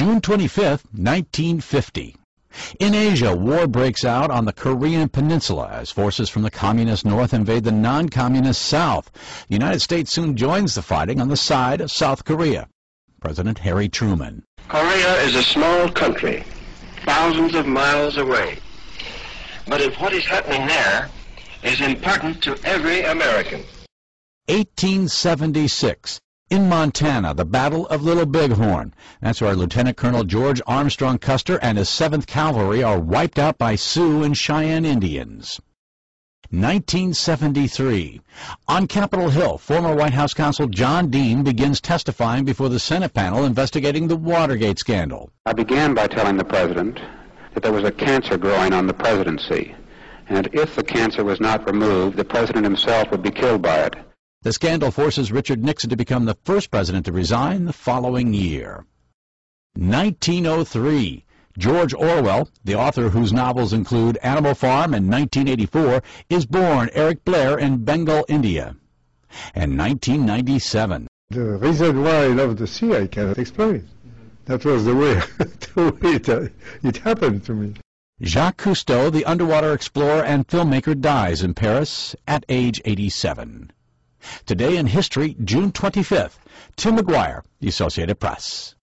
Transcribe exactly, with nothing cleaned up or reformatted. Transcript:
June twenty-fifth, nineteen fifty. In Asia, war breaks out on the Korean Peninsula as forces from the communist north invade the non-communist south. The United States soon joins the fighting on the side of South Korea. President Harry Truman. Korea is a small country, thousands of miles away. But if what is happening there is important to every American. eighteen seventy-six. In Montana, the Battle of Little Bighorn. That's where Lieutenant Colonel George Armstrong Custer and his seventh Cavalry are wiped out by Sioux and Cheyenne Indians. nineteen seventy-three. On Capitol Hill, former White House counsel John Dean begins testifying before the Senate panel investigating the Watergate scandal. I began by telling the President that there was a cancer growing on the presidency, and if the cancer was not removed, the President himself would be killed by it. The scandal forces Richard Nixon to become the first president to resign the following year. nineteen oh three. George Orwell, the author whose novels include Animal Farm and nineteen eighty-four, is born Eric Blair in Bengal, India. And nineteen ninety-seven. The reason why I love the sea, I cannot explain. That was the way, the way it, uh, it happened to me. Jacques Cousteau, the underwater explorer and filmmaker, dies in Paris at age eighty-seven. Today in history, June twenty-fifth. Tim McGuire, The Associated Press.